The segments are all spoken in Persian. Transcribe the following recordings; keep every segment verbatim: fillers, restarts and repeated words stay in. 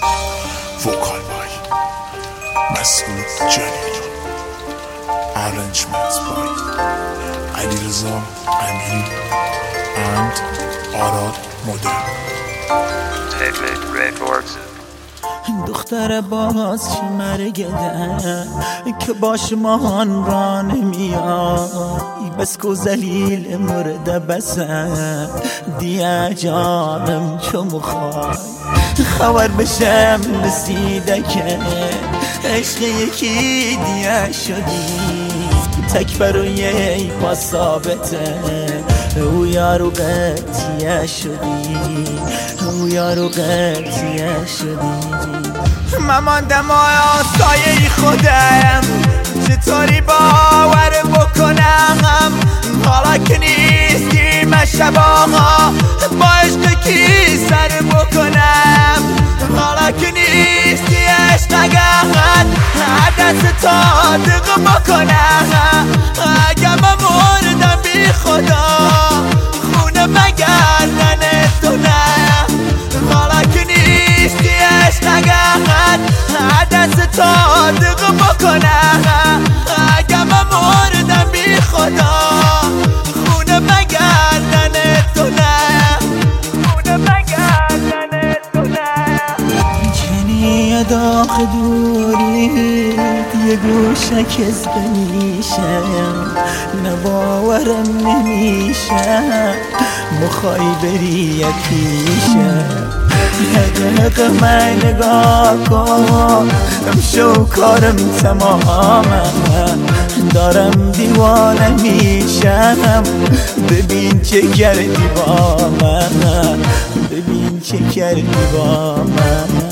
Vocal by Masood Jalil. Arrangements by Ali Reza Amiri and Arad Modern. David Records. دختر باز چی مرگده که باش ماهان را نمیای بس کو زلیل مرده بسه دیه جانم چو مخوای خبر بشم رسیده که عشق یکی دیه شدی تک بروی پا ثابته او یارو قطیه شدی او یارو قطیه شدی من ماندم آیا سایه خودم چطوری باور بکنم حالا که نیستی من شباها با عشق کی سر بکنم حالا که نیستی عشق اگر دست تا دق بکنم اگر من مردم بی خدا خونه مگردن تو نه حالا که نیستی عشق اگر دست تا دق بکنم اگر من مردم بی خدا خونه مگردن تو نه خونه مگردن تو نه چنی داخ دوری یه گوشک از بمیشم نباورم نمیشه مخوای بری یکیشم حق من نگاه کن شو کارم تمامه دارم دیوانه میشم ببین چه کردی با من ببین چه کردی با من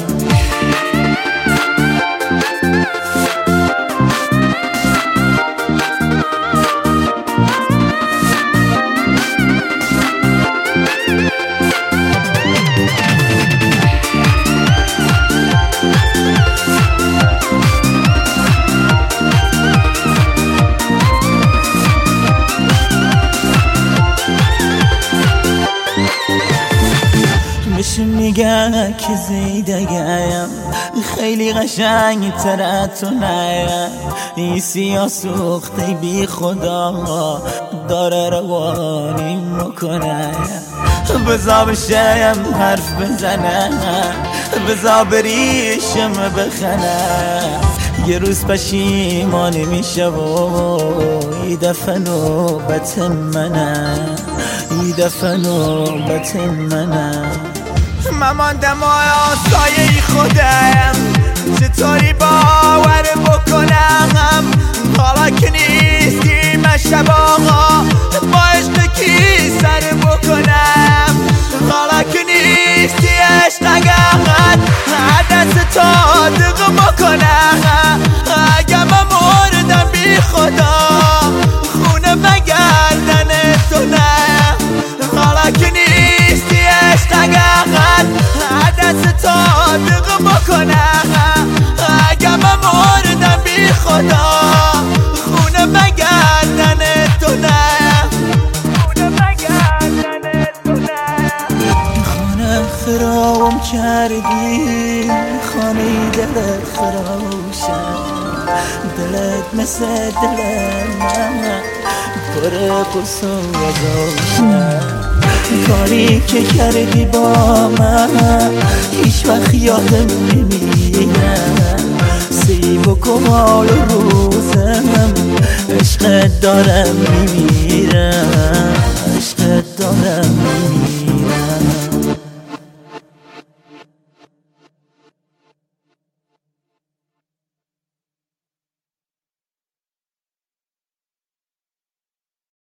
میگه که زیدگیم خیلی قشنگ تر تو نه این سیاه سوخته بی خدا داره روانی میکنه بزا بشم حرف بزنه بزا بریشم بخنه یه روز پشیمانی میشه و ای دفعه نوبت منه ای دفعه نوبت منه من ماندم آیا سایه خودم چطوری باور بکنم حالا که نیستی من شباها با عشق کی سر بکنم حالا که نیستی عشق اگر دست تا دق بکنم اگر من مردم بی خدا خونه مگردن تو نه حالا که نیستی عشق اگر دست تا دق بکنم اگر من مردم بی خدا خونه مگردن تو نه خونه مگردن تو نه خانه خرابم کردی خانه دلت خراشم دلت مثل دل من پر قصه و گوشم کاری که کردی با من هیچ وقت یادم نمیره سیب و کمال و روزم عشقت دارم میمیرم عشقت دارم